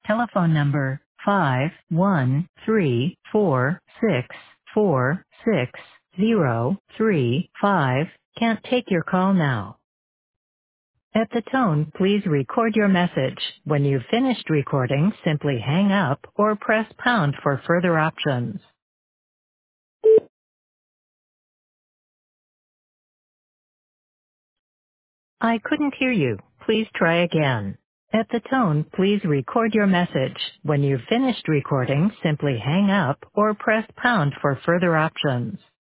Telephone number 513464605 can't take your call now. At the tone, please record your message. When you've finished recording, simply hang up or press pound for further options. I couldn't hear you. Please try again. At the tone, please record your message. When you've finished recording, simply hang up or press pound for further options.